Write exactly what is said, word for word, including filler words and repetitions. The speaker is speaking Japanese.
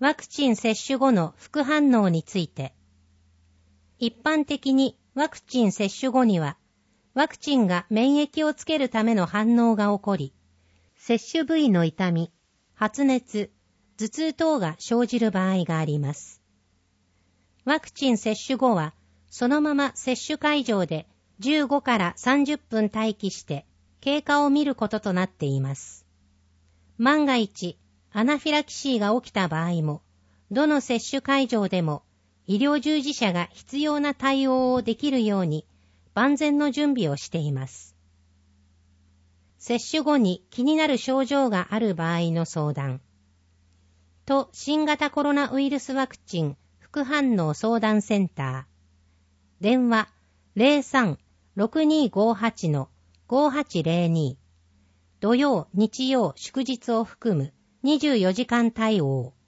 ワクチン接種後の副反応について、一般的にワクチン接種後には、ワクチンが免疫をつけるための反応が起こり、接種部位の痛み、発熱、頭痛等が生じる場合があります。ワクチン接種後は、そのまま接種会場でじゅうごからさんじゅっぷん待機して経過を見ることとなっています。万が一、アナフィラキシーが起きた場合も、どの接種会場でも医療従事者が必要な対応をできるように万全の準備をしています。接種後に気になる症状がある場合の相談。と新型コロナウイルスワクチン副反応相談センター。電話 ゼロさん ろくにーごーはち ごーはちゼロに。土曜、日曜、祝日を含むにじゅうよじかん対応。